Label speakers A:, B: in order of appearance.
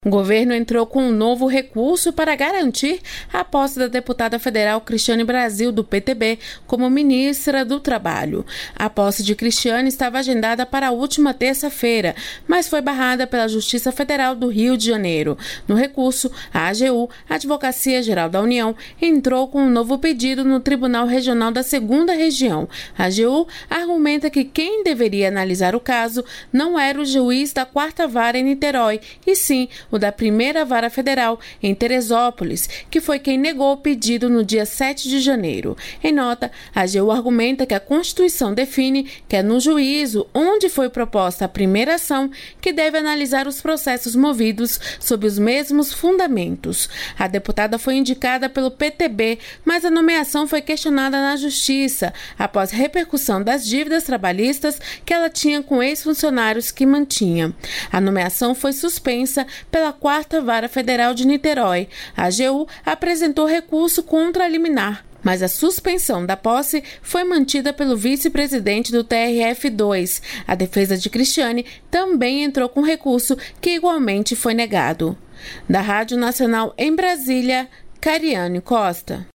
A: O governo entrou com um novo recurso para garantir a posse da deputada federal Cristiane Brasil, do PTB, como ministra do Trabalho. A posse de Cristiane estava agendada para a última terça-feira, mas foi barrada pela Justiça Federal do Rio de Janeiro. No recurso, a AGU, Advocacia Geral da União, entrou com um novo pedido no Tribunal Regional da 2ª Região. A AGU argumenta que quem deveria analisar o caso não era o juiz da 4ª Vara em Niterói, e sim o da 1ª Vara Federal em Teresópolis, que foi quem negou o pedido no dia 7 de janeiro. Em nota, a AGU argumenta que a Constituição define que é no juízo onde foi proposta a primeira ação que deve analisar os processos movidos sob os mesmos fundamentos. A deputada foi indicada pelo PTB, mas a nomeação foi questionada na Justiça após repercussão das dívidas trabalhistas que ela tinha com ex-funcionários que mantinha. A nomeação foi suspensa pela 4ª Vara Federal de Niterói. A AGU apresentou recurso contra a liminar, mas a suspensão da posse foi mantida pelo vice-presidente do TRF2. A defesa de Cristiane também entrou com recurso que igualmente foi negado. Da Rádio Nacional em Brasília, Cariane Costa.